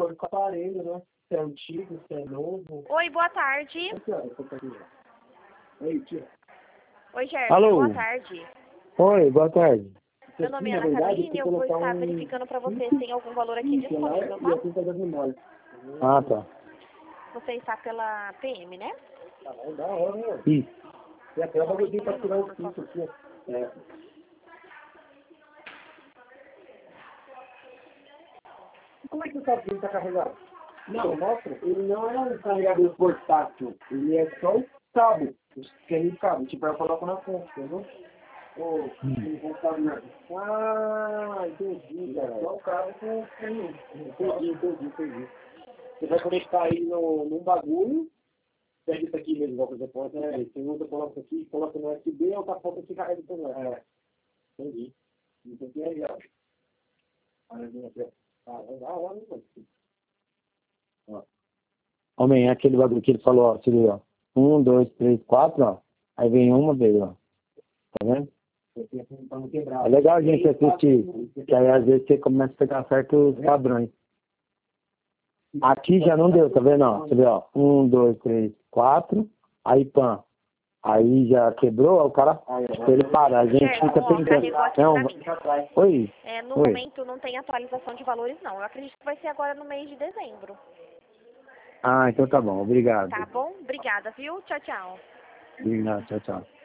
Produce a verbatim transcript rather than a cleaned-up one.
acordo com o aparelho, né? Se é antigo, se é novo. Oi, boa tarde. Oi, tia. Oi, Gerson. Alô? Boa tarde. Oi, boa tarde. Meu nome é Ana Carolina e eu vou estar verificando para você se tem algum valor aqui disponível, tá? Ah, tá. Você está pela P M, né? Tá bom, da hora, né? Isso. E até eu vou vir pra tirar o cinto aqui. É. Como é que você sabe que ele tá carregado? Não, mostra. Ele não é um carregador portátil. Ele é só o cabo. Tem cabo. Tipo, eu coloco na fonte, entendeu? Ô, tem computador. Ah, entendi, cara. Só o cabo com o caminho. Entendi, entendi, entendi. Você vai conectar ele no, num bagulho. Pega isso aqui mesmo, igual por exemplo, né? Você usa, coloca aqui, coloca no U S B, outra ponta fica carrega também. É. Entendi. Isso aqui é legal. Ah, é da hora, né, mano? Homem, é aquele bagulho que ele falou, ó, se liga, ó. Um, dois, três, quatro, ó. Aí vem uma vez, ó. Tá vendo? É legal a gente assistir, que aí às vezes você começa a pegar certos padrões. Aqui já não deu, tá vendo? Ó? Você vê, ó. Um, dois, três, quatro. Aí, pã. Aí já quebrou, o cara, ele para, a gente Gerson, fica ó, tentando. carregou aqui Não, pra mim. oi? É, no Oi. momento não tem atualização de valores, não. Eu acredito que vai ser agora no mês de dezembro. Ah, então tá bom, obrigado. Tá bom? Obrigada, viu? Tchau, tchau. Obrigado, tchau, tchau.